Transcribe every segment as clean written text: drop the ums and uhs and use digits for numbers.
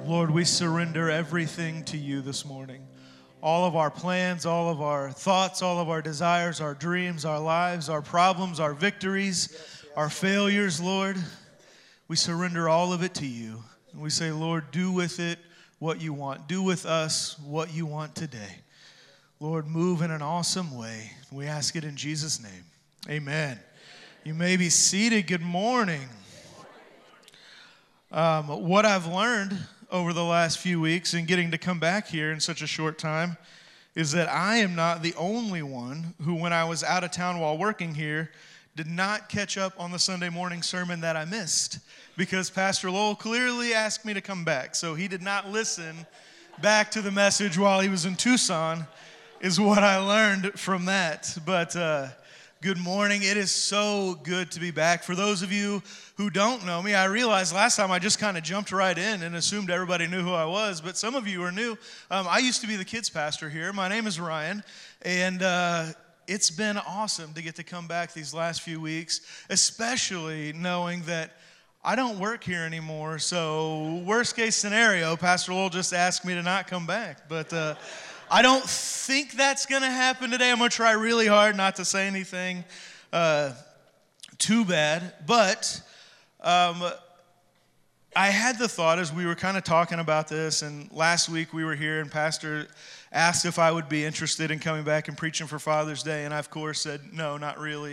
Lord, we surrender everything to you this morning. All of our plans, all of our thoughts, all of our desires, our dreams, our lives, our problems, our victories, our failures, Lord, we surrender all of it to you. And we say, Lord, do with it what you want. Do with us what you want today. Lord, move in an awesome way. We ask it in Jesus' name. Amen. You may be seated. Good morning. What I've learned over the last few weeks and getting to come back here in such a short time is that I am not the only one who, when I was out of town while working here, did not catch up on the Sunday morning sermon that I missed, because Pastor Lowell clearly asked me to come back. So he did not listen back to the message while he was in Tucson, is what I learned from that. But good morning. It is so good to be back. For those of you who don't know me, I realized last time I just kind of jumped right in and assumed everybody knew who I was, but some of you are new. I used to be the kids pastor here. My name is Ryan, and it's been awesome to get to come back these last few weeks, especially knowing that I don't work here anymore. So worst case scenario, Pastor Lowell just asked me to not come back, but I don't think that's going to happen today. I'm going to try really hard not to say anything too bad. But I had the thought as we were kind of talking about this, and last week we were here and Pastor asked if I would be interested in coming back and preaching for Father's Day, and I, of course, said, no, not really.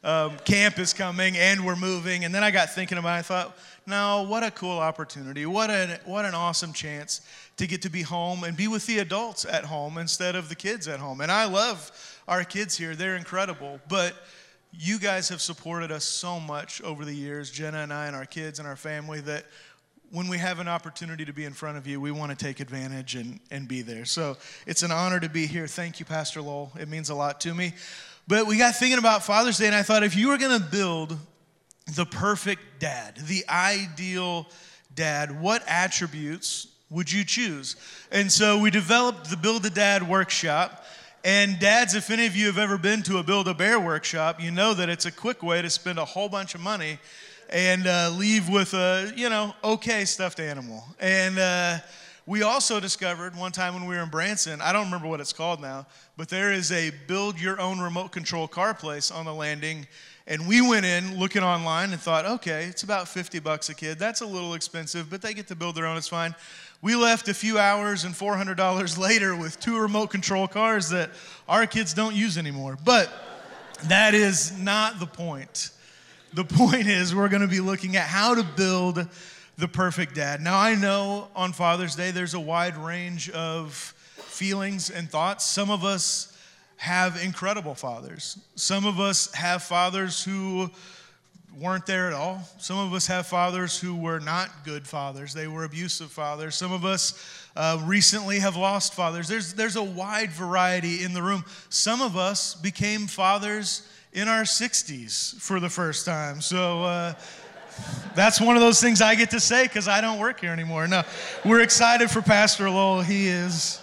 Camp is coming, and we're moving. And then I got thinking about it. I thought, no, what a cool opportunity. What an awesome chance to get to be home and be with the adults at home instead of the kids at home. And I love our kids here. They're incredible. But you guys have supported us so much over the years, Jenna and I and our kids and our family, that when we have an opportunity to be in front of you, we want to take advantage and be there. So it's an honor to be here. Thank you, Pastor Lowell. It means a lot to me. But we got thinking about Father's Day, and I thought if you were going to build the perfect dad, the ideal dad, what attributes would you choose? And so we developed the Build-A-Dad workshop. And dads, if any of you have ever been to a Build-A-Bear workshop, you know that it's a quick way to spend a whole bunch of money and leave with a, okay stuffed animal. And we also discovered one time when we were in Branson, I don't remember what it's called now, but there is a build your own remote control car place on the landing. And we went in looking online and thought, okay, it's about $50 a kid. That's a little expensive, but they get to build their own, it's fine. We left a few hours and $400 later with 2 remote control cars that our kids don't use anymore. But that is not the point. The point is we're going to be looking at how to build the perfect dad. Now, I know on Father's Day there's a wide range of feelings and thoughts. Some of us have incredible fathers. Some of us have fathers who weren't there at all. Some of us have fathers who were not good fathers. They were abusive fathers. Some of us recently have lost fathers. There's a wide variety in the room. Some of us became fathers in our 60s for the first time. So that's one of those things I get to say because I don't work here anymore. No, we're excited for Pastor Lowell. He is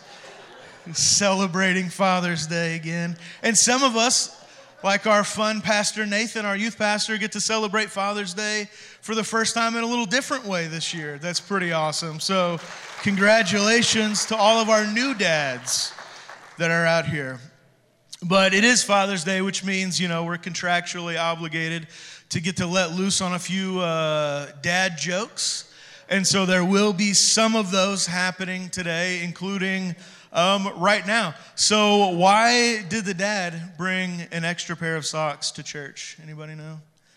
celebrating Father's Day again. And some of us, like our fun Pastor Nathan, our youth pastor, get to celebrate Father's Day for the first time in a little different way this year. That's pretty awesome. So congratulations to all of our new dads that are out here. But it is Father's Day, which means, we're contractually obligated to get to let loose on a few dad jokes. And so there will be some of those happening today, including right now. So why did the dad bring an extra pair of socks to church? Anybody know?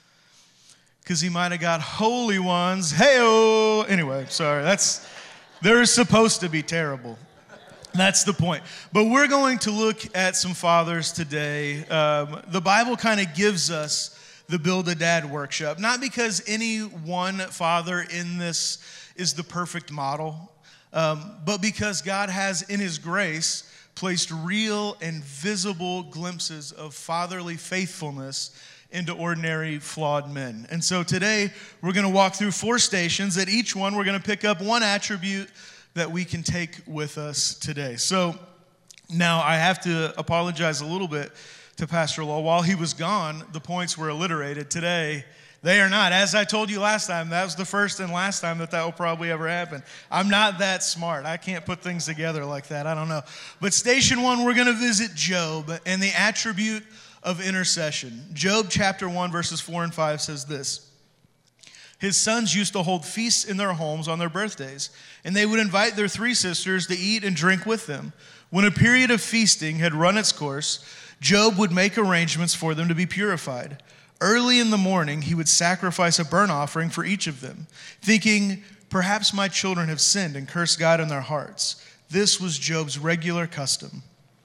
Because he might have got holy ones. Hey-oh! Anyway, sorry. They're supposed to be terrible. That's the point. But we're going to look at some fathers today. The Bible kind of gives us the Build-A-Dad workshop, not because any one father in this is the perfect model, but because God has, in His grace, placed real and visible glimpses of fatherly faithfulness into ordinary, flawed men. And so today, we're going to walk through 4 stations. At each one, we're going to pick up one attribute that we can take with us today. So now I have to apologize a little bit to Pastor Lowell. While he was gone, the points were alliterated. Today, They are not. As I told you last time, that was the first and last time that will probably ever happen. I'm not that smart. I can't put things together like that. I don't know. But station 1, we're going to visit Job and the attribute of intercession. Job chapter 1, verses 4 and 5 says this. His sons used to hold feasts in their homes on their birthdays, and they would invite their 3 sisters to eat and drink with them. When a period of feasting had run its course, Job would make arrangements for them to be purified. Early in the morning, he would sacrifice a burnt offering for each of them, thinking, perhaps my children have sinned and cursed God in their hearts. This was Job's regular custom.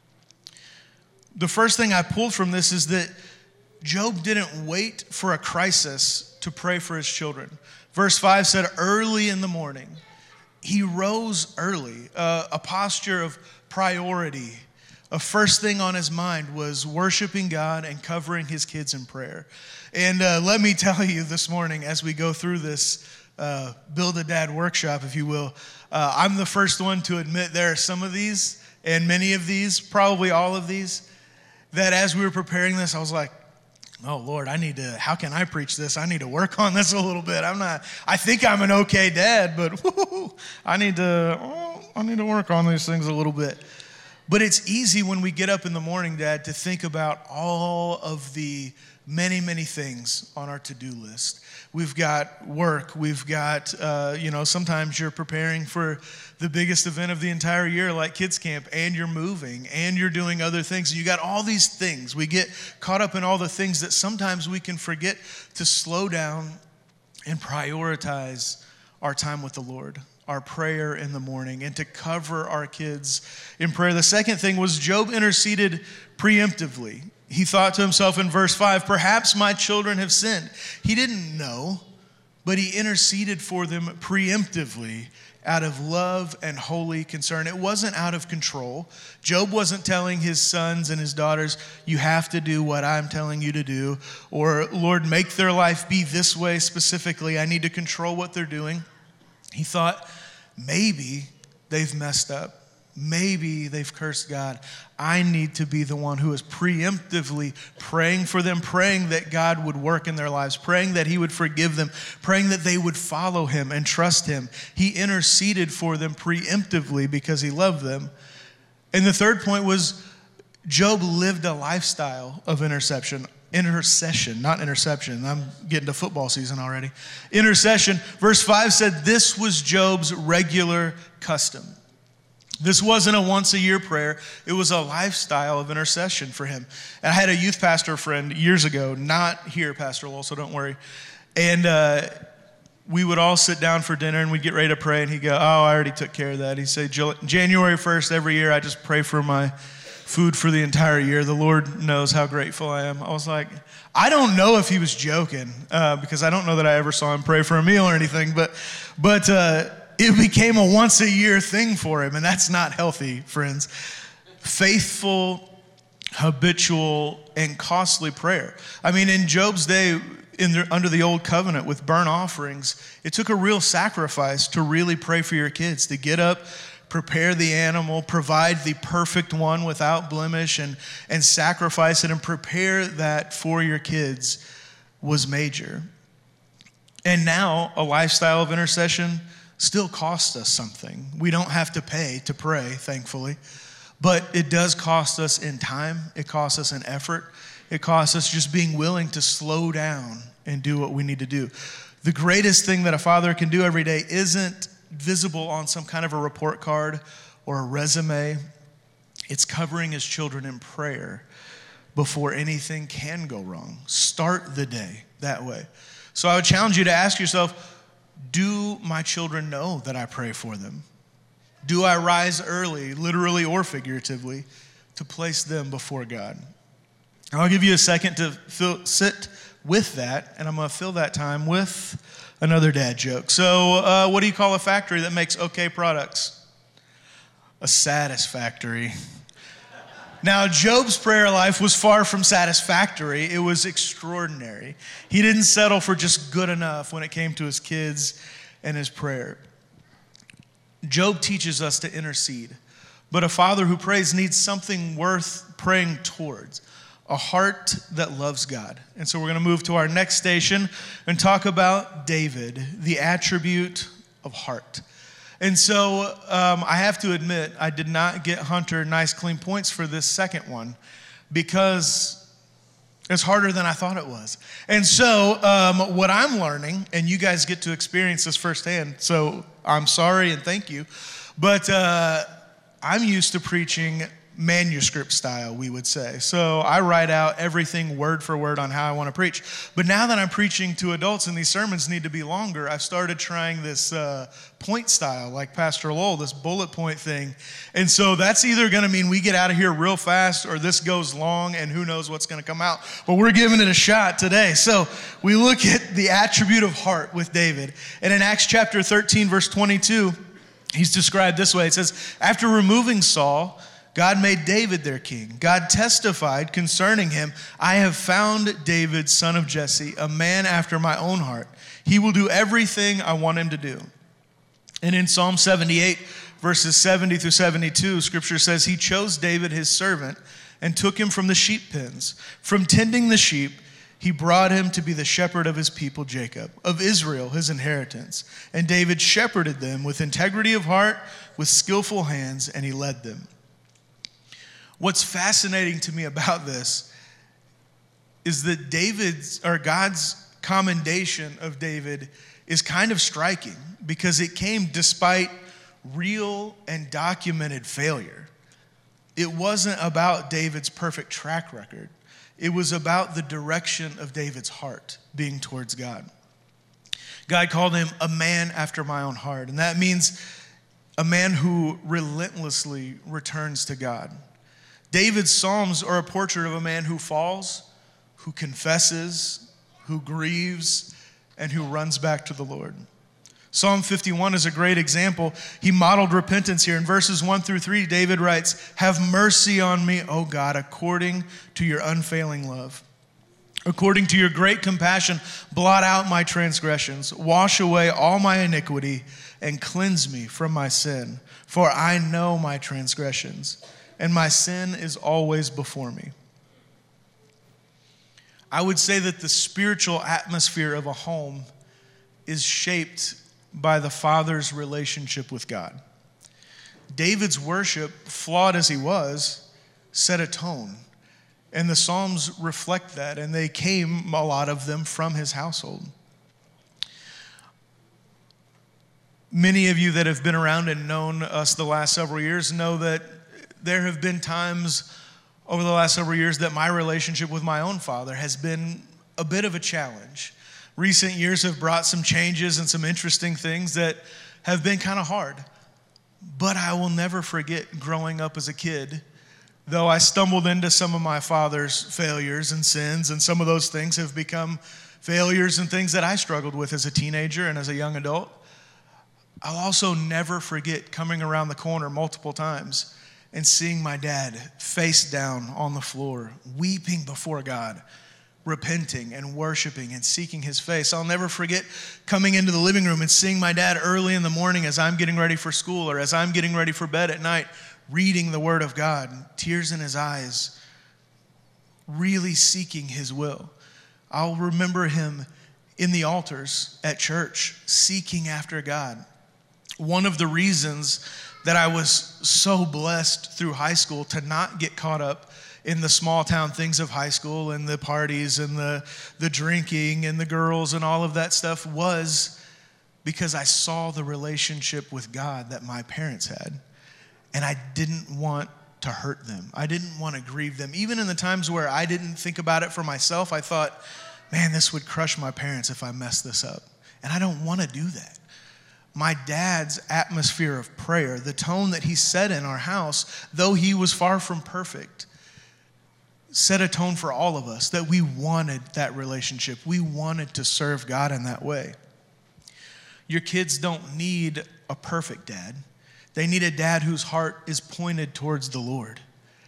The first thing I pulled from this is that Job didn't wait for a crisis to pray for his children. Verse 5 said, early in the morning. He rose early, a posture of priority. A first thing on his mind was worshiping God and covering his kids in prayer. And let me tell you this morning, as we go through this Build a Dad workshop, if you will, I'm the first one to admit there are some of these, and many of these, probably all of these, that as we were preparing this, I was like, oh Lord, how can I preach this? I need to work on this a little bit. I think I'm an okay dad, but I need to work on these things a little bit. But it's easy when we get up in the morning, Dad, to think about all of the many, many things on our to-do list. We've got work. We've got, sometimes you're preparing for the biggest event of the entire year, like kids camp, and you're moving, and you're doing other things. And you got all these things. We get caught up in all the things that sometimes we can forget to slow down and prioritize our time with the Lord, our prayer in the morning, and to cover our kids in prayer. The second thing was Job interceded preemptively. He thought to himself in verse 5, perhaps my children have sinned. He didn't know, but he interceded for them preemptively out of love and holy concern. It wasn't out of control. Job wasn't telling his sons and his daughters, you have to do what I'm telling you to do, or Lord, make their life be this way specifically. I need to control what they're doing. He thought, maybe they've messed up. Maybe they've cursed God. I need to be the one who is preemptively praying for them, praying that God would work in their lives, praying that he would forgive them, praying that they would follow him and trust him. He interceded for them preemptively because he loved them. And the third point was Job lived a lifestyle of intercession, not interception. I'm getting to football season already. Intercession. Verse 5 said this was Job's regular custom. This wasn't a once-a-year prayer. It was a lifestyle of intercession for him. And I had a youth pastor friend years ago, not here, Pastor Lowell, so don't worry. And we would all sit down for dinner, and we'd get ready to pray, and he'd go, I already took care of that. He'd say, January 1st every year, I just pray for my food for the entire year. The Lord knows how grateful I am. I was like, I don't know if he was joking, because I don't know that I ever saw him pray for a meal or anything, but it became a once-a-year thing for him, and that's not healthy, friends. Faithful, habitual, and costly prayer. I mean, in Job's day, under the old covenant with burnt offerings, it took a real sacrifice to really pray for your kids, to get up, prepare the animal, provide the perfect one without blemish, and sacrifice it and prepare that for your kids was major. And now, a lifestyle of intercession still costs us something. We don't have to pay to pray, thankfully, but it does cost us in time. It costs us in effort. It costs us just being willing to slow down and do what we need to do. The greatest thing that a father can do every day isn't visible on some kind of a report card or a resume. It's covering his children in prayer before anything can go wrong. Start the day that way. So I would challenge you to ask yourself, do my children know that I pray for them? Do I rise early, literally or figuratively, to place them before God? And I'll give you a second to sit with that, and I'm going to fill that time with another dad joke. So what do you call a factory that makes okay products? A satisfactory. Now, Job's prayer life was far from satisfactory. It was extraordinary. He didn't settle for just good enough when it came to his kids and his prayer. Job teaches us to intercede, but a father who prays needs something worth praying towards. a heart that loves God. And so we're going to move to our next station and talk about David, the attribute of heart. And so I have to admit, I did not get Hunter nice clean points for this second one because it's harder than I thought it was. And so what I'm learning, and you guys get to experience this firsthand, so I'm sorry and thank you, but I'm used to preaching manuscript style, we would say. So I write out everything word for word on how I want to preach. But now that I'm preaching to adults and these sermons need to be longer, I've started trying this point style, like Pastor Lowell, this bullet point thing. And so that's either going to mean we get out of here real fast or this goes long and who knows what's going to come out. But we're giving it a shot today. So we look at the attribute of heart with David. And in Acts chapter 13, verse 22, he's described this way. It says, after removing Saul, God made David their king. God testified concerning him, I have found David, son of Jesse, a man after my own heart. He will do everything I want him to do. And in Psalm 78, verses 70 through 72, scripture says, he chose David, his servant, and took him from the sheep pens. From tending the sheep, he brought him to be the shepherd of his people, Jacob, of Israel, his inheritance. And David shepherded them with integrity of heart, with skillful hands, and he led them. What's fascinating to me about this is that God's commendation of David is kind of striking because it came despite real and documented failure. It wasn't about David's perfect track record. It was about the direction of David's heart being towards God. God called him a man after my own heart, and that means a man who relentlessly returns to God. David's Psalms are a portrait of a man who falls, who confesses, who grieves, and who runs back to the Lord. Psalm 51 is a great example. He modeled repentance here. In verses 1 through 3, David writes, have mercy on me, O God, according to your unfailing love. According to your great compassion, blot out my transgressions, wash away all my iniquity, and cleanse me from my sin. For I know my transgressions, and my sin is always before me. I would say that the spiritual atmosphere of a home is shaped by the father's relationship with God. David's worship, flawed as he was, set a tone. And the Psalms reflect that, and they came, a lot of them, from his household. Many of you that have been around and known us the last several years know that there have been times over the last several years that my relationship with my own father has been a bit of a challenge. Recent years have brought some changes and some interesting things that have been kind of hard. But I will never forget growing up as a kid, though I stumbled into some of my father's failures and sins, and some of those things have become failures and things that I struggled with as a teenager and as a young adult. I'll also never forget coming around the corner multiple times and seeing my dad face down on the floor, weeping before God, repenting and worshiping and seeking his face. I'll never forget coming into the living room and seeing my dad early in the morning as I'm getting ready for school or as I'm getting ready for bed at night, reading the word of God, tears in his eyes, really seeking his will. I'll remember him in the altars at church, seeking after God. One of the reasons that I was so blessed through high school to not get caught up in the small town things of high school and the parties and the drinking and the girls and all of that stuff was because I saw the relationship with God that my parents had. And I didn't want to hurt them. I didn't want to grieve them. Even in the times where I didn't think about it for myself, I thought, man, this would crush my parents if I messed this up. And I don't want to do that. My dad's atmosphere of prayer, the tone that he set in our house, though he was far from perfect, set a tone for all of us that we wanted that relationship. We wanted to serve God in that way. Your kids don't need a perfect dad. They need a dad whose heart is pointed towards the Lord.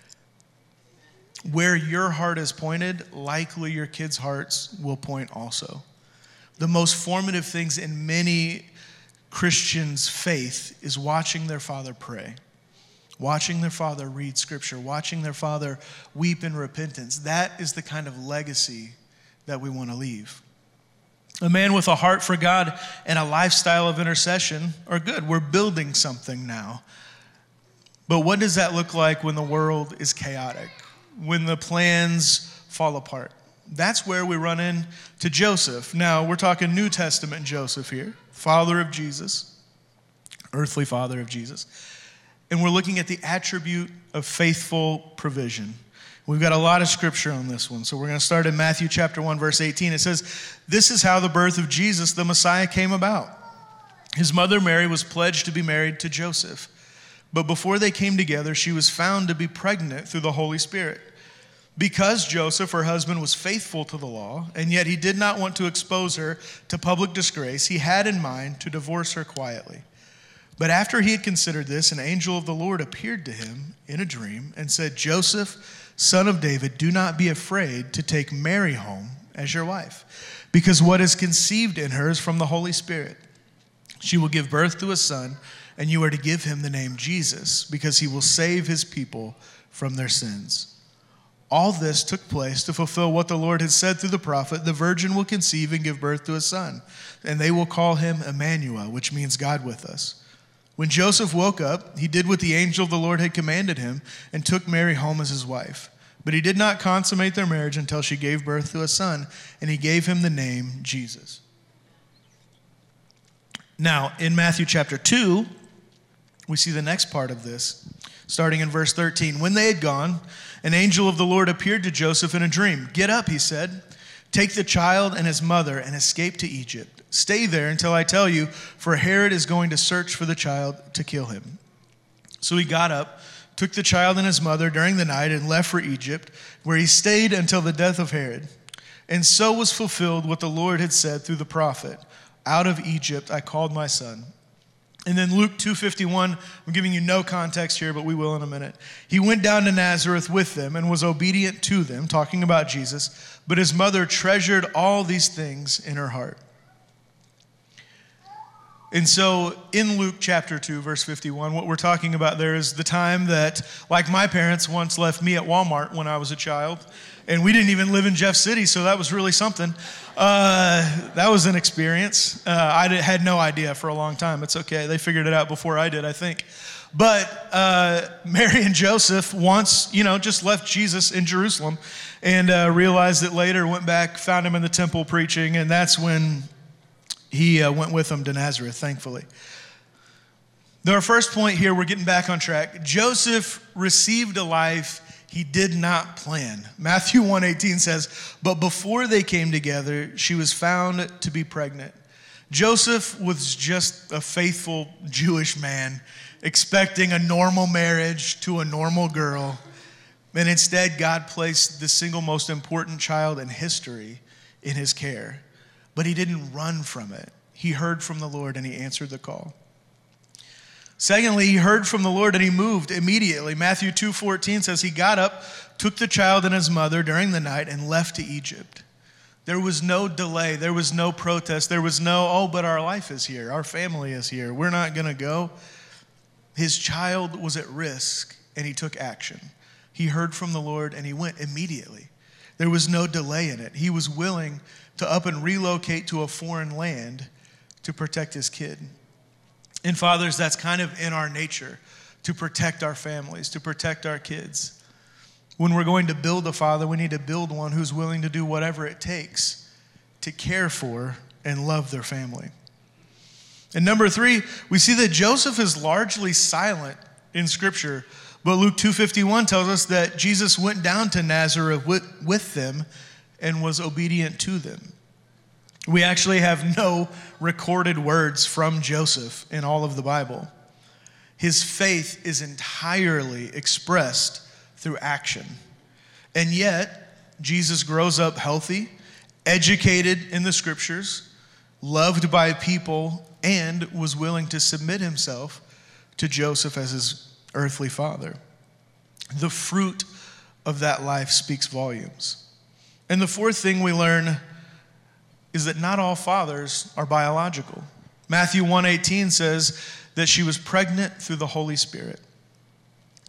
Where your heart is pointed, likely your kids' hearts will point also. The most formative things in many Christians' faith is watching their father pray, watching their father read scripture, watching their father weep in repentance. That is the kind of legacy that we want to leave. A man with a heart for God and a lifestyle of intercession are good. We're building something now. But what does that look like when the world is chaotic, when the plans fall apart? That's where we run into Joseph. Now, we're talking New Testament Joseph here, father of Jesus, earthly father of Jesus. And we're looking at the attribute of faithful provision. We've got a lot of scripture on this one. So we're going to start in Matthew chapter 1, verse 18. It says, "This is how the birth of Jesus, the Messiah, came about. His mother Mary was pledged to be married to Joseph. But before they came together, she was found to be pregnant through the Holy Spirit. Because Joseph, her husband, was faithful to the law, and yet he did not want to expose her to public disgrace, he had in mind to divorce her quietly. But after he had considered this, an angel of the Lord appeared to him in a dream and said, 'Joseph, son of David, do not be afraid to take Mary home as your wife, because what is conceived in her is from the Holy Spirit. She will give birth to a son, and you are to give him the name Jesus, because he will save his people from their sins.' All this took place to fulfill what the Lord had said through the prophet, 'The virgin will conceive and give birth to a son, and they will call him Emmanuel,' which means God with us. When Joseph woke up, he did what the angel of the Lord had commanded him and took Mary home as his wife. But he did not consummate their marriage until she gave birth to a son, and he gave him the name Jesus." Now, in Matthew chapter 2, we see the next part of this, starting in verse 13. "When they had gone, an angel of the Lord appeared to Joseph in a dream. 'Get up,' he said, 'take the child and his mother and escape to Egypt. Stay there until I tell you, for Herod is going to search for the child to kill him.' So he got up, took the child and his mother during the night, and left for Egypt, where he stayed until the death of Herod. And so was fulfilled what the Lord had said through the prophet, 'Out of Egypt I called my son.'" And then Luke 2:51, I'm giving you no context here, but we will in a minute. "He went down to Nazareth with them and was obedient to them," talking about Jesus, "but his mother treasured all these things in her heart." And so in Luke chapter 2, verse 51, what we're talking about there is the time that, like my parents once left me at Walmart when I was a child, and we didn't even live in Jeff City, so that was really something. That was an experience. I had no idea for a long time. It's okay. They figured it out before I did, I think. But Mary and Joseph once, just left Jesus in Jerusalem and realized it later, went back, found him in the temple preaching, and that's when he went with them to Nazareth, thankfully. Our first point here, we're getting back on track. Joseph received a life he did not plan. Matthew 1:18 says, "But before they came together, she was found to be pregnant." Joseph was just a faithful Jewish man, expecting a normal marriage to a normal girl. And instead, God placed the single most important child in history in his care. But he didn't run from it. He heard from the Lord and he answered the call. Secondly, he heard from the Lord and he moved immediately. Matthew 2:14 says he got up, took the child and his mother during the night, and left to Egypt. There was no delay. There was no protest. There was no, "Oh, but our life is here. Our family is here. We're not going to go." His child was at risk and he took action. He heard from the Lord and he went immediately. There was no delay in it. He was willing to up and relocate to a foreign land to protect his kid. And fathers, that's kind of in our nature, to protect our families, to protect our kids. When we're going to build a father, we need to build one who's willing to do whatever it takes to care for and love their family. And number 3, we see that Joseph is largely silent in Scripture, but Luke 2:51 tells us that Jesus went down to Nazareth with them and was obedient to them. We actually have no recorded words from Joseph in all of the Bible. His faith is entirely expressed through action. And yet, Jesus grows up healthy, educated in the Scriptures, loved by people, and was willing to submit himself to Joseph as his earthly father. The fruit of that life speaks volumes. And the fourth thing we learn is that not all fathers are biological. Matthew 1:18 says that she was pregnant through the Holy Spirit.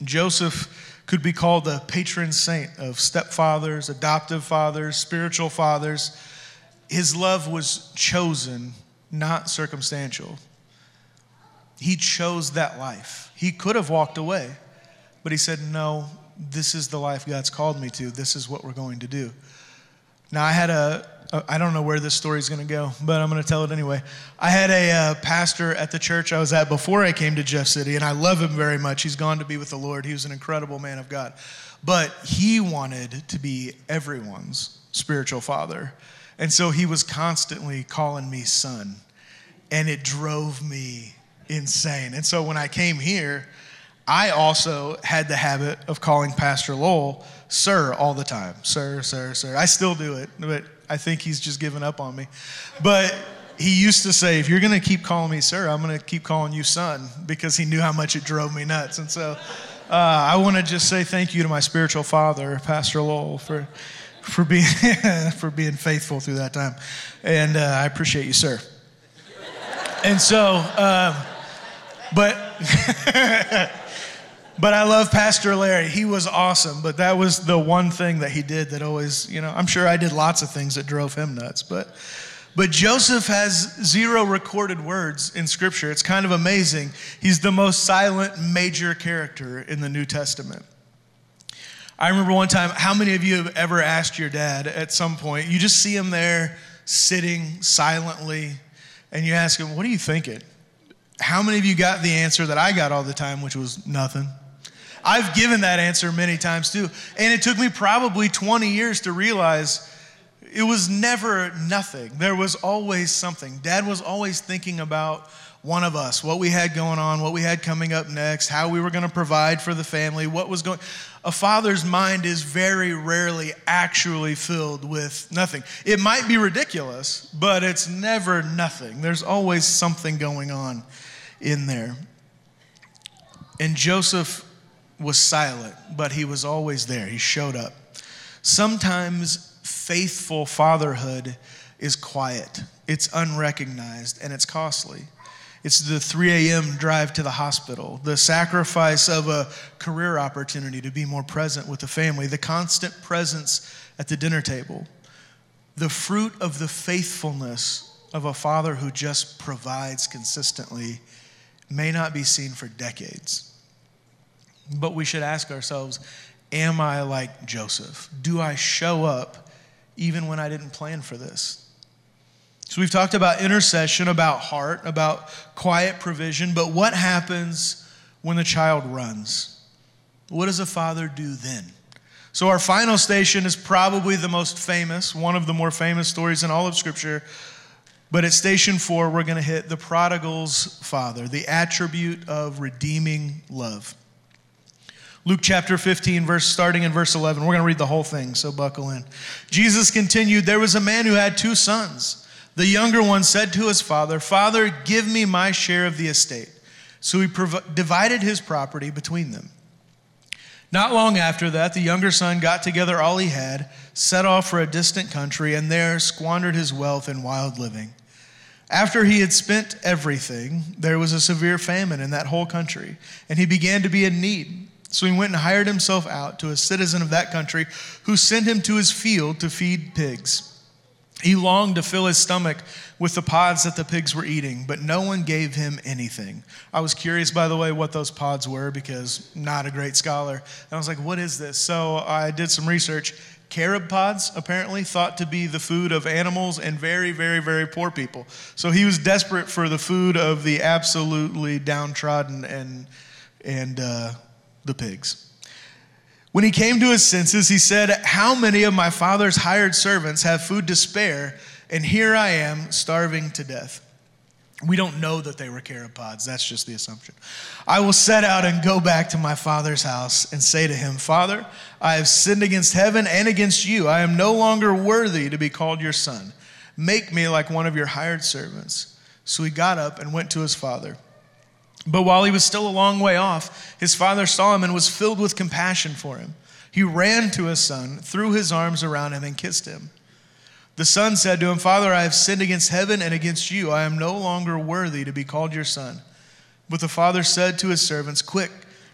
Joseph could be called the patron saint of stepfathers, adoptive fathers, spiritual fathers. His love was chosen, not circumstantial. He chose that life. He could have walked away, but he said, no, this is the life God's called me to. This is what we're going to do. Now, I don't know where this story is going to go, but I'm going to tell it anyway. I had a pastor at the church I was at before I came to Jeff City, and I love him very much. He's gone to be with the Lord. He was an incredible man of God. But he wanted to be everyone's spiritual father. And so he was constantly calling me son, and it drove me insane. And so when I came here, I also had the habit of calling Pastor Lowell sir all the time. Sir, sir, sir. I still do it, but I think he's just given up on me. But he used to say, if you're going to keep calling me sir, I'm going to keep calling you son, because he knew how much it drove me nuts. And so I want to just say thank you to my spiritual father, Pastor Lowell, for being for being faithful through that time. And I appreciate you, sir. And so, But I love Pastor Larry. He was awesome, but that was the one thing that he did that always, I'm sure I did lots of things that drove him nuts. But Joseph has 0 recorded words in Scripture. It's kind of amazing. He's the most silent major character in the New Testament. I remember one time, how many of you have ever asked your dad at some point, you just see him there sitting silently, and you ask him, what are you thinking? How many of you got the answer that I got all the time, which was nothing? I've given that answer many times too. And it took me probably 20 years to realize it was never nothing. There was always something. Dad was always thinking about one of us, what we had going on, what we had coming up next, how we were going to provide for the family, what was going. A father's mind is very rarely actually filled with nothing. It might be ridiculous, but it's never nothing. There's always something going on in there. And Joseph was silent, but he was always there. He showed up. Sometimes faithful fatherhood is quiet, it's unrecognized, and it's costly. It's the 3 a.m. drive to the hospital, the sacrifice of a career opportunity to be more present with the family, the constant presence at the dinner table, the fruit of the faithfulness of a father who just provides consistently may not be seen for decades. But we should ask ourselves, am I like Joseph? Do I show up even when I didn't plan for this? So we've talked about intercession, about heart, about quiet provision, but what happens when the child runs? What does a father do then? So our final station is probably the most famous, one of the more famous stories in all of Scripture. But at station 4, we're going to hit the prodigal's father, the attribute of redeeming love. Luke chapter 15, starting in verse 11. We're going to read the whole thing, so buckle in. Jesus continued, there was a man who had 2 sons. The younger one said to his father, Father, give me my share of the estate. So he divided his property between them. Not long after that, the younger son got together all he had, set off for a distant country, and there squandered his wealth in wild living. After he had spent everything, there was a severe famine in that whole country, and he began to be in need. So he went and hired himself out to a citizen of that country who sent him to his field to feed pigs. He longed to fill his stomach with the pods that the pigs were eating, but no one gave him anything. I was curious, by the way, what those pods were, because I'm not a great scholar. And I was like, what is this? So I did some research. Carob pods, apparently, thought to be the food of animals and very, very, very poor people. So he was desperate for the food of the absolutely downtrodden and the pigs. When he came to his senses, he said, how many of my father's hired servants have food to spare, and here I am starving to death? We don't know that they were carob pods. That's just the assumption. I will set out and go back to my father's house and say to him, Father, I have sinned against heaven and against you. I am no longer worthy to be called your son. Make me like one of your hired servants. So he got up and went to his father. But while he was still a long way off, his father saw him and was filled with compassion for him. He ran to his son, threw his arms around him, and kissed him. The son said to him, Father, I have sinned against heaven and against you. I am no longer worthy to be called your son. But the father said to his servants, Quick,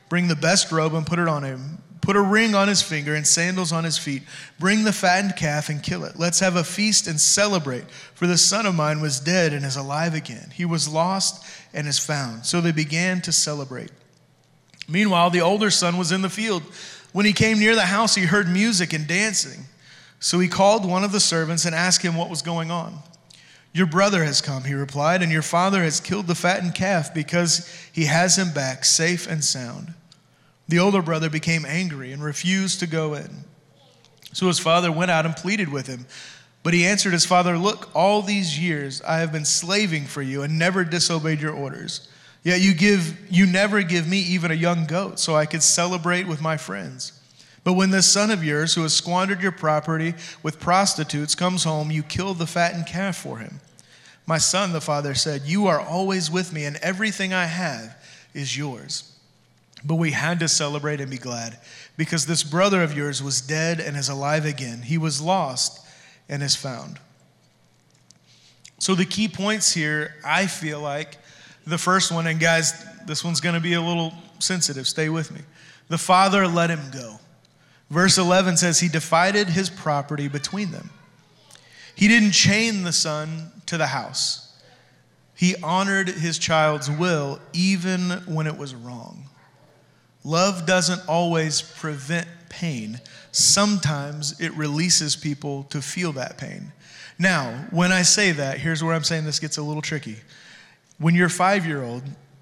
Bring the best robe and put it on him. Put a ring on his finger and sandals on his feet. Bring the fattened calf and kill it. Let's have a feast and celebrate. For the son of mine was dead and is alive again. He was lost and is found." So they began to celebrate. Meanwhile, the older son was in the field. When he came near the house, he heard music and dancing. So he called one of the servants and asked him what was going on. "Your brother has come," he replied, "and your father has killed the fattened calf because he has him back safe and sound." The older brother became angry and refused to go in. So his father went out and pleaded with him. But he answered his father, "Look, all these years I have been slaving for you and never disobeyed your orders. Yet you never give me even a young goat so I could celebrate with my friends. But when this son of yours who has squandered your property with prostitutes comes home, you kill the fattened calf for him." "My son," the father said, "you are always with me and everything I have is yours. But we had to celebrate and be glad because this brother of yours was dead and is alive again. He was lost and is found." So the key points here, I feel like, the first one, and guys, this one's going to be a little sensitive. Stay with me. The father let him go. Verse 11 says he divided his property between them. He didn't chain the son to the house. He honored his child's will even when it was wrong. Love doesn't always prevent pain. Sometimes it releases people to feel that pain. Now, when I say that, here's where I'm saying this gets a little tricky. When your 5-year-old's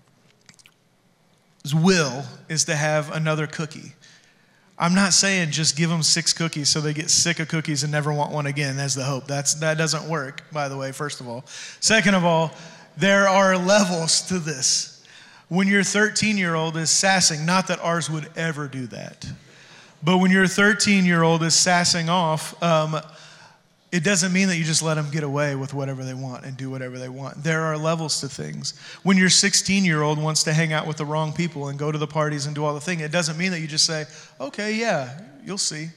will is to have another cookie, I'm not saying just give them 6 cookies so they get sick of cookies and never want one again. That's the hope. That doesn't work, by the way, first of all. Second of all, there are levels to this. When your 13-year-old is sassing, not that ours would ever do that, but when your 13-year-old is sassing off, it doesn't mean that you just let them get away with whatever they want and do whatever they want. There are levels to things. When your 16-year-old wants to hang out with the wrong people and go to the parties and do all the things, it doesn't mean that you just say, "Okay, yeah, you'll see."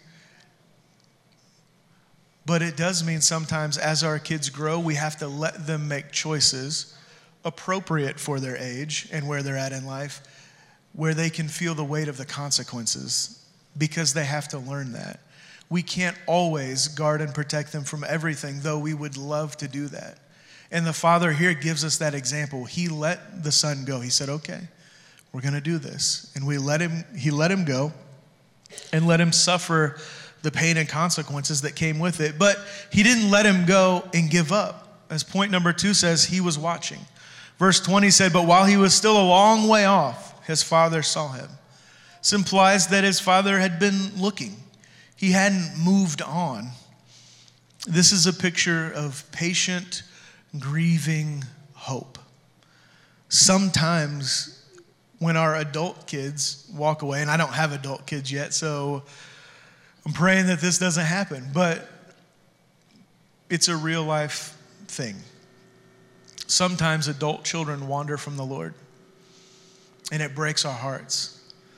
But it does mean sometimes as our kids grow, we have to let them make choices appropriate for their age and where they're at in life, where they can feel the weight of the consequences because they have to learn that. We can't always guard and protect them from everything, though we would love to do that. And the father here gives us that example. He let the son go. He said, "Okay, we're going to do this." And he let him go and let him suffer the pain and consequences that came with it. But he didn't let him go and give up. As point number 2 says, he was watching. Verse 20 said, "But while he was still a long way off, his father saw him." This implies that his father had been looking. He hadn't moved on. This is a picture of patient, grieving hope. Sometimes when our adult kids walk away, and I don't have adult kids yet, so I'm praying that this doesn't happen, but it's a real life thing. Sometimes adult children wander from the Lord, and it breaks our hearts.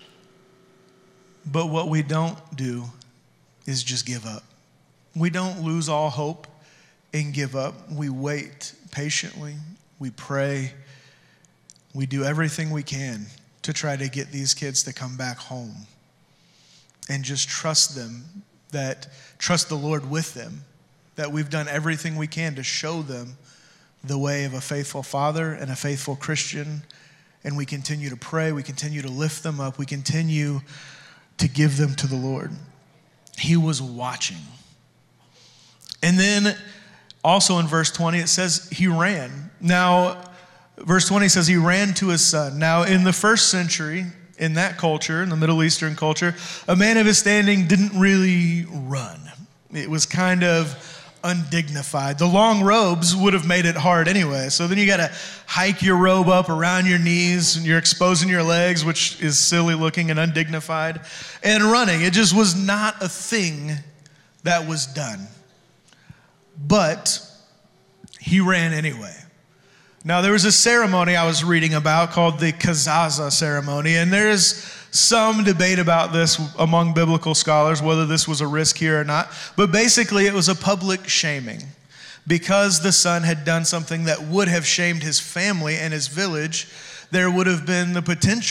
But what we don't do is just give up. We don't lose all hope and give up. We wait patiently. We pray. We do everything we can to try to get these kids to come back home and just trust the Lord with them, that we've done everything we can to show them the way of a faithful father and a faithful Christian. And we continue to pray. We continue to lift them up. We continue to give them to the Lord. He was watching. And then also in verse 20, it says he ran. Now, verse 20 says he ran to his son. Now, in the first century, in that culture, in the Middle Eastern culture, a man of his standing didn't really run. It was kind of undignified. The long robes would have made it hard anyway. So then you got to hike your robe up around your knees, and you're exposing your legs, which is silly looking and undignified, and running. It just was not a thing that was done. But he ran anyway. Now, there was a ceremony I was reading about called the Kazaza ceremony, and there's some debate about this among biblical scholars, whether this was a risk here or not. But basically, it was a public shaming. Because the son had done something that would have shamed his family and his village, there would have been the potential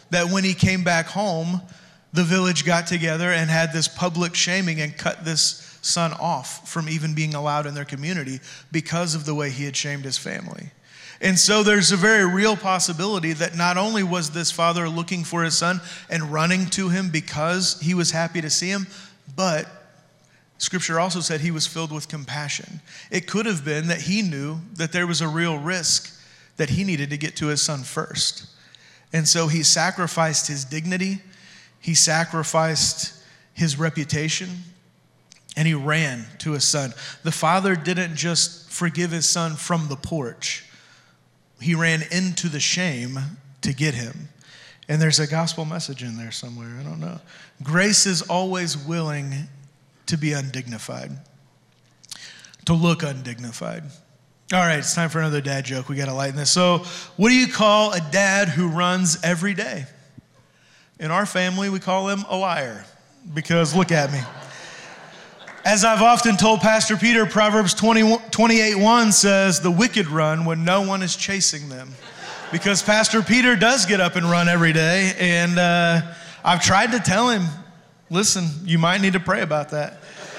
that when he came back home, the village got together and had this public shaming and cut this son off from even being allowed in their community because of the way he had shamed his family. And so there's a very real possibility that not only was this father looking for his son and running to him because he was happy to see him, but Scripture also said he was filled with compassion. It could have been that he knew that there was a real risk that he needed to get to his son first. And so he sacrificed his dignity, he sacrificed his reputation, and he ran to his son. The father didn't just forgive his son from the porch. He ran into the shame to get him. And there's a gospel message in there somewhere. I don't know. Grace is always willing to be undignified, to look undignified. All right, it's time for another dad joke. We got to lighten this. So, what do you call a dad who runs every day? In our family, we call him a liar, because look at me. As I've often told Pastor Peter, Proverbs 28:1 says, the wicked run when no one is chasing them. Because Pastor Peter does get up and run every day, and I've tried to tell him, listen, you might need to pray about that.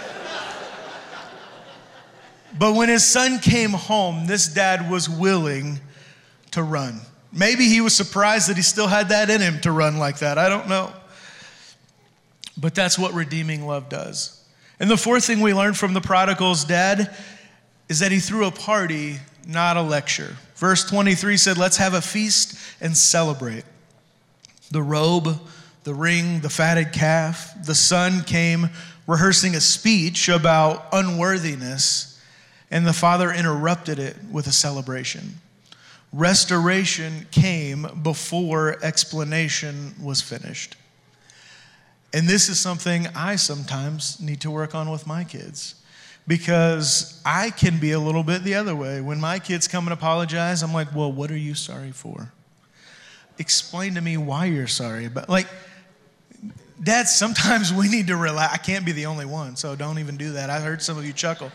But when his son came home, this dad was willing to run. Maybe he was surprised that he still had that in him to run like that. I don't know. But that's what redeeming love does. And the fourth thing we learned from the prodigal's dad is that he threw a party, not a lecture. Verse 23 said, let's have a feast and celebrate. The robe, the ring, the fatted calf. The son came rehearsing a speech about unworthiness, and the father interrupted it with a celebration. Restoration came before explanation was finished. And this is something I sometimes need to work on with my kids, because I can be a little bit the other way. When my kids come and apologize, I'm like, well, what are you sorry for? Explain to me why you're sorry. But Dad, sometimes we need to relax. I can't be the only one, so don't even do that. I heard some of you chuckle.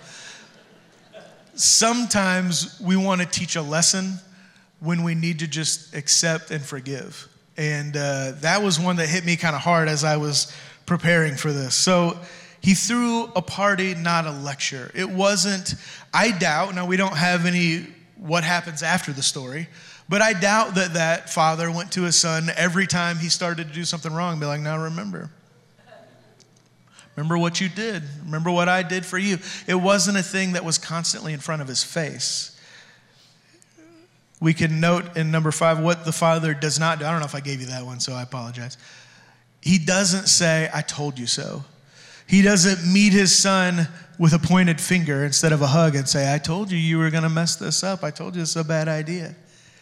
Sometimes we want to teach a lesson when we need to just accept and forgive. And that was one that hit me kind of hard as I was preparing for this. So he threw a party, not a lecture. It wasn't, I doubt, now we don't have any what happens after the story, but I doubt that that father went to his son every time he started to do something wrong and be like, now remember what you did. Remember what I did for you. It wasn't a thing that was constantly in front of his face. We can note in number 5 what the father does not do. I don't know if I gave you that one, so I apologize. He doesn't say, I told you so. He doesn't meet his son with a pointed finger instead of a hug and say, I told you you were going to mess this up. I told you it's a bad idea.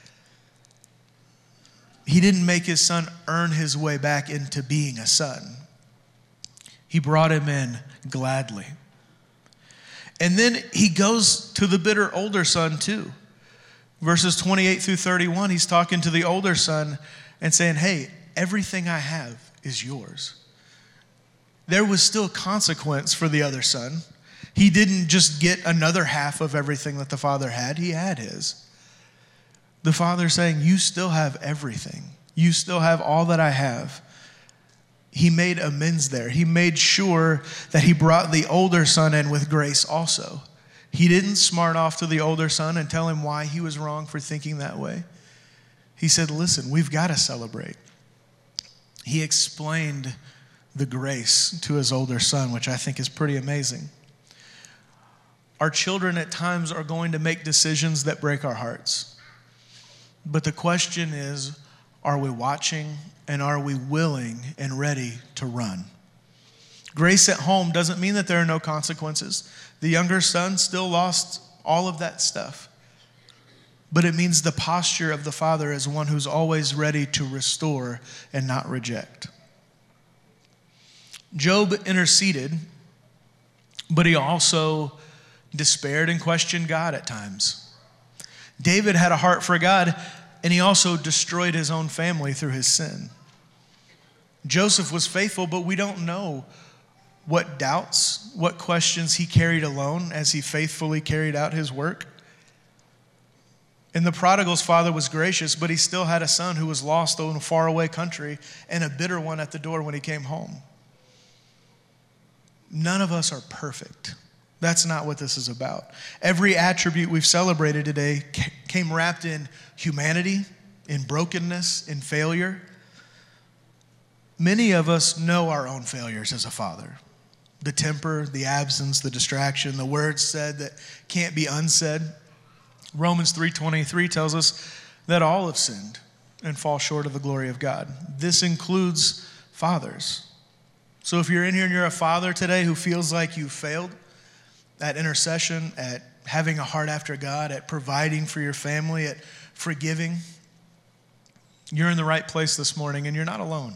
He didn't make his son earn his way back into being a son. He brought him in gladly. And then he goes to the bitter older son too. Verses 28 through 31, he's talking to the older son and saying, hey, everything I have is yours. There was still consequence for the other son. He didn't just get another half of everything that the father had. He had his. The father saying, you still have everything. You still have all that I have. He made amends there. He made sure that he brought the older son in with grace also. He didn't smart off to the older son and tell him why he was wrong for thinking that way. He said, listen, we've got to celebrate. He explained the grace to his older son, which I think is pretty amazing. Our children at times are going to make decisions that break our hearts. But the question is, are we watching and are we willing and ready to run? Grace at home doesn't mean that there are no consequences. The younger son still lost all of that stuff. But it means the posture of the father is one who's always ready to restore and not reject. Job interceded, but he also despaired and questioned God at times. David had a heart for God, and he also destroyed his own family through his sin. Joseph was faithful, but we don't know what doubts, what questions he carried alone as he faithfully carried out his work. And the prodigal's father was gracious, but he still had a son who was lost in a faraway country and a bitter one at the door when he came home. None of us are perfect. That's not what this is about. Every attribute we've celebrated today came wrapped in humanity, in brokenness, in failure. Many of us know our own failures as a father. The temper, the absence, the distraction, the words said that can't be unsaid. Romans 3:23 tells us that all have sinned and fall short of the glory of God. This includes fathers. So if you're in here and you're a father today who feels like you failed at intercession, at having a heart after God, at providing for your family, at forgiving, you're in the right place this morning and you're not alone.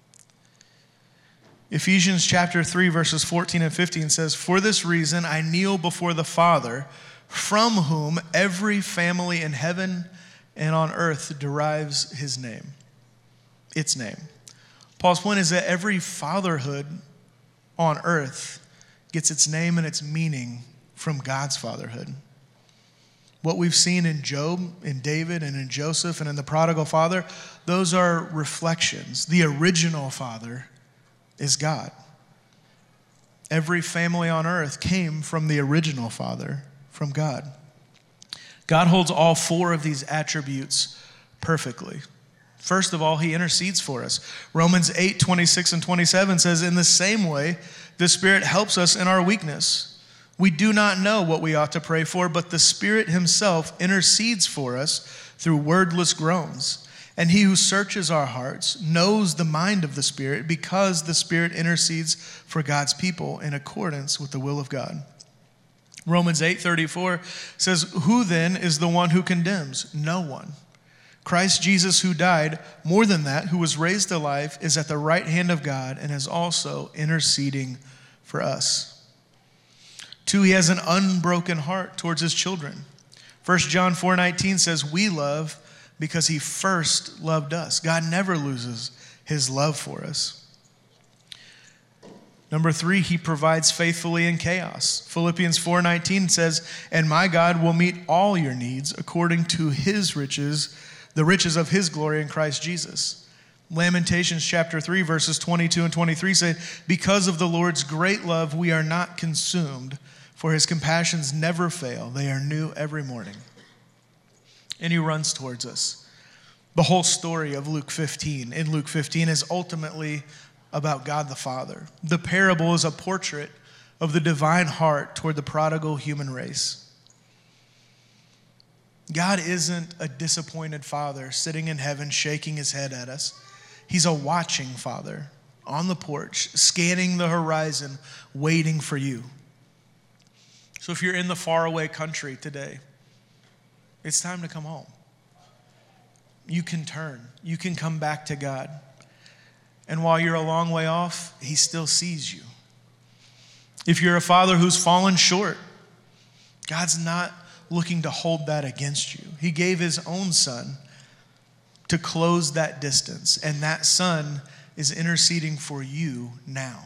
Ephesians chapter 3 verses 14 and 15 says, "For this reason I kneel before the Father, from whom every family in heaven and on earth derives his name," its name. Paul's point is that every fatherhood on earth gets its name and its meaning from God's fatherhood. What we've seen in Job, in David, and in Joseph, and in the prodigal father, those are reflections. The original father is God. Every family on earth came from the original father, from God. God holds all four of these attributes perfectly. First of all, he intercedes for us. Romans 8:26 and 27 says, "In the same way, the Spirit helps us in our weakness. We do not know what we ought to pray for, but the Spirit himself intercedes for us through wordless groans. And he who searches our hearts knows the mind of the Spirit, because the Spirit intercedes for God's people in accordance with the will of God." Romans 8:34 says, "Who then is the one who condemns? No one. Christ Jesus, who died, more than that, who was raised to life, is at the right hand of God and is also interceding for us." 2, he has an unbroken heart towards his children. 1 John 4:19 says, "We love because he first loved us." God never loses his love for us. Number 3, he provides faithfully in chaos. Philippians 4:19 says, "And my God will meet all your needs according to his riches, the riches of his glory in Christ Jesus." Lamentations chapter 3 verses 22 and 23 say, "Because of the Lord's great love we are not consumed, for his compassions never fail. They are new every morning." And he runs towards us. The whole story of Luke 15, in Luke 15, is ultimately about God the Father. The parable is a portrait of the divine heart toward the prodigal human race. God isn't a disappointed father sitting in heaven shaking his head at us. He's a watching father on the porch, scanning the horizon, waiting for you. So if you're in the faraway country today, it's time to come home. You can turn. You can come back to God. And while you're a long way off, he still sees you. If you're a father who's fallen short, God's not looking to hold that against you. He gave his own son to close that distance, and that son is interceding for you now.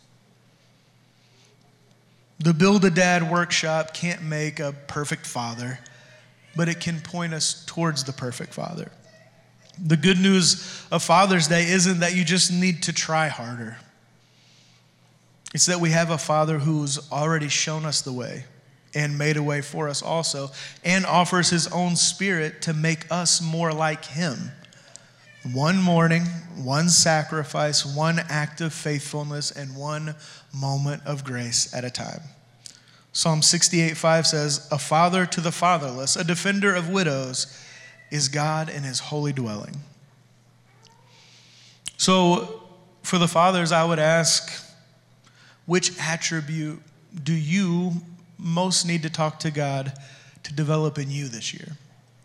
The Build-A-Dad workshop can't make a perfect father, but it can point us towards the perfect father. The good news of Father's Day isn't that you just need to try harder. It's that we have a father who's already shown us the way and made a way for us also, and offers his own Spirit to make us more like him. One morning, one sacrifice, one act of faithfulness, and one moment of grace at a time. Psalm 68:5 says, "A father to the fatherless, a defender of widows, is God in his holy dwelling." So for the fathers, I would ask, which attribute do you most need to talk to God to develop in you this year?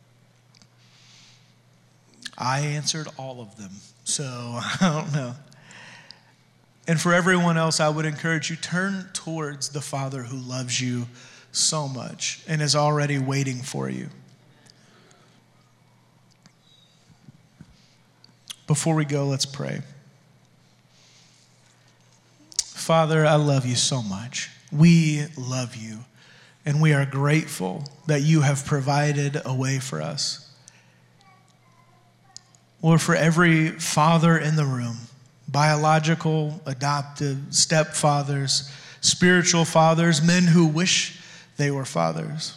I answered all of them, so I don't know. And for everyone else, I would encourage you, turn towards the Father who loves you so much and is already waiting for you. Before we go, let's pray. Father, I love you so much. We love you. And we are grateful that you have provided a way for us. Lord, for every father in the room, biological, adoptive, stepfathers, spiritual fathers, men who wish they were fathers.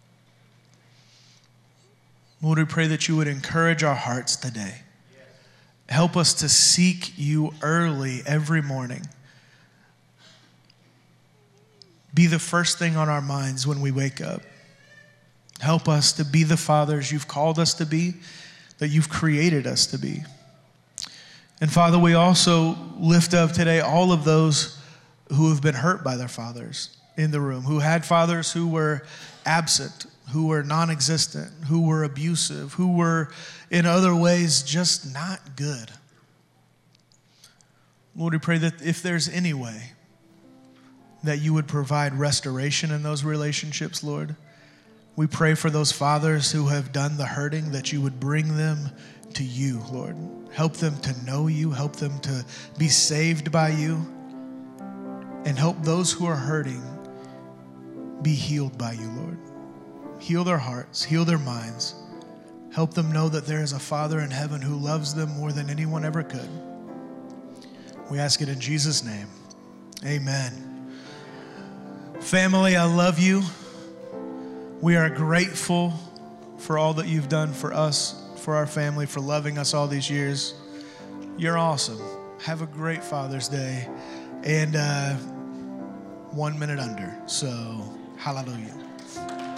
Lord, we pray that you would encourage our hearts today. Help us to seek you early every morning. Be the first thing on our minds when we wake up. Help us to be the fathers you've called us to be, that you've created us to be. And Father, we also lift up today all of those who have been hurt by their fathers in the room, who had fathers who were absent, who were non-existent, who were abusive, who were in other ways just not good. Lord, we pray that if there's any way that you would provide restoration in those relationships, Lord. We pray for those fathers who have done the hurting, that you would bring them to you, Lord. Help them to know you, help them to be saved by you, and help those who are hurting be healed by you, Lord. Heal their hearts, heal their minds. Help them know that there is a Father in heaven who loves them more than anyone ever could. We ask it in Jesus' name. Amen. Family, I love you. We are grateful for all that you've done for us, for our family, for loving us all these years. You're awesome. Have a great Father's Day. And 1 minute under. So, hallelujah.